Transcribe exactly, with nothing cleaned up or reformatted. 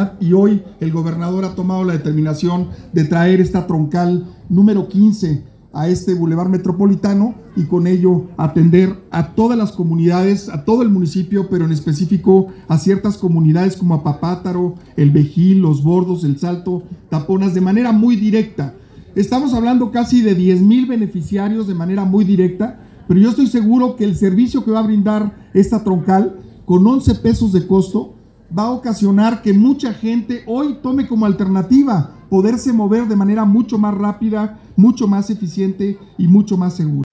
movilidad, y hoy el gobernador ha tomado la determinación de traer esta troncal número quince a este bulevar metropolitano y con ello atender a todas las comunidades, a todo el municipio, pero en específico a ciertas comunidades como Apapátaro, El Vejíl, Los Bordos, El Salto, Taponas, de manera muy directa. Estamos hablando casi de diez mil beneficiarios de manera muy directa, pero yo estoy seguro que el servicio que va a brindar esta troncal con once pesos de costo va a ocasionar que mucha gente hoy tome como alternativa poderse mover de manera mucho más rápida, mucho más eficiente y mucho más segura.